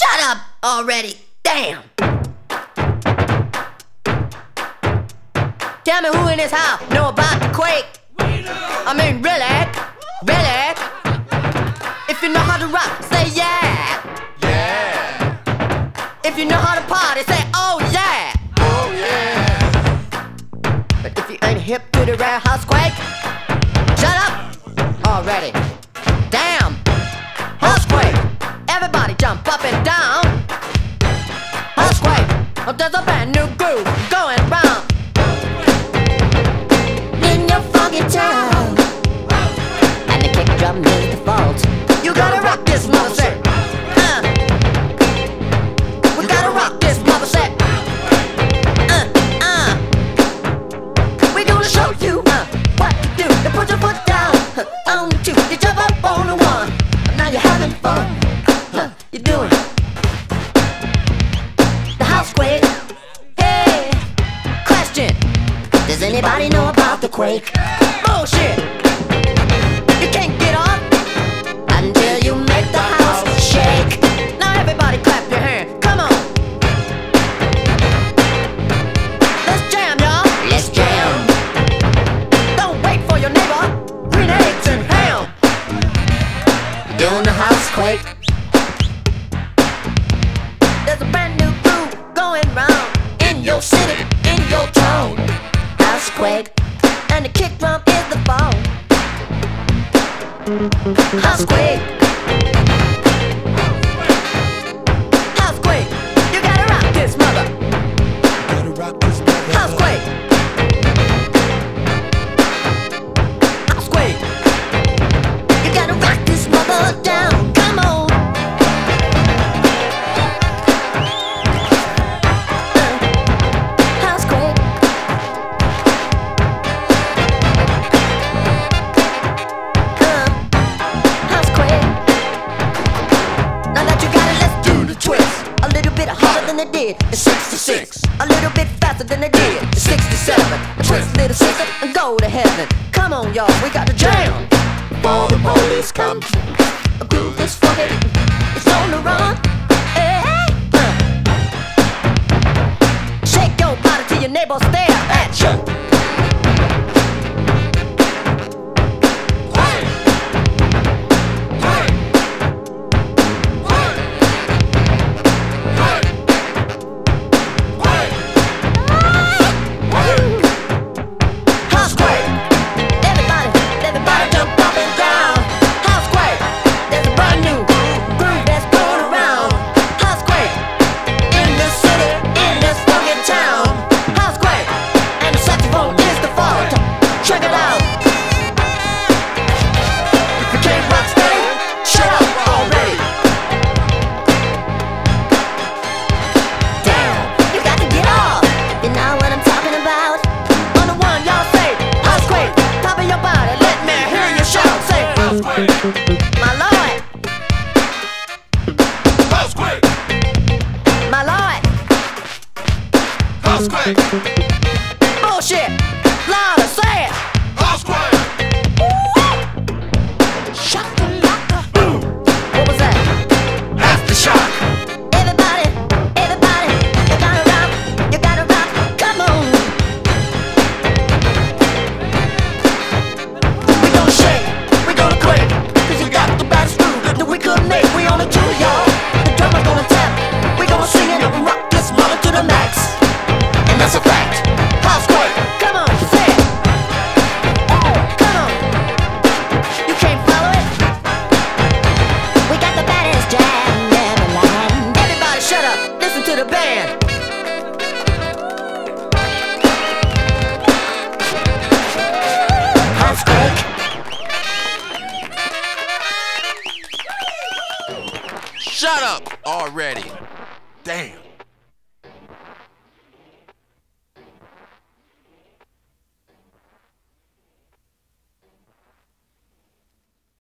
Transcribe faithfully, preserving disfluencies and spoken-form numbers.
Shut up already. Damn. Tell me who in this house know about the quake? I mean, really? Really? If you know how to rock, say yeah. Yeah. If you know how to party, say oh yeah. Oh yeah. But if you ain't hip to the rare house quake, shut up already. Damn. Housequake. Everybody jump up and down. Housequake. Oh, there's a brand new groove going round in your funky town, and the kick drum is the fault. You gotta rock this mother set. Uh. We gotta rock this mother set. Uh, uh. We gonna show you uh, what to do. You put your foot down uh, on the two. You jump up on the one. Now you're having fun. Huh, you're doing the housequake. Hey, question: does anybody know about the quake? Bullshit. You can't get on until you make the house shake. Now everybody clap your hands. Come on. Let's jam, y'all. Let's jam. Don't wait for your neighbor. Green eggs and ham. Doing the housequake. There's a brand new groove going round in your city, in your town. Housequake, and the kick drum is the phone. Housequake. Housequake. You gotta rock this mother. Gotta rock this mother. Housequake. Housequake. You gotta rock this mother down. Come on. Uh, housequake. Uh, housequake. Now that you got it, let's do the twist. A little bit harder than they did in sixty-six. A little bit faster than they did in sixty-seven. A twist, little sister, and go to heaven. Come on, y'all, we got to jam. Before the police come. A groove that's funky, it's on the run. Hey, hey. Uh. Shake your body till your neighbors stare at you. Housequake. Everybody, everybody jump up and down. Housequake. There's a brand new groove that's going around. Housequake. In the city, in this fucking town. Housequake. And the saxophone is the fault. Check it out. If you can't rock steady, shut up already. Damn, you got to get off. You know what I'm talking about? On the one, y'all say housequake. Top of your body, let me hear you shout. Say Housequake. my lord, Housequake. my lord. Housequake. Bullshit. Louder, say it. Housequake. Shakalaka. What was that? Aftershock. Everybody, everybody, you gotta rock, you gotta rock. Come on. We gonna shake, we gonna quake, 'cause you got the baddest groove that we could make. We on the two, y'all. The drummer gonna tap. We gonna sing it and rock this mother to the max. And that's a fact. Housequake. Come on, say it. Come on. You can't follow it. We got the baddest jam never land. Everybody shut up, listen to the band. Housequake. Shut up already. Damn.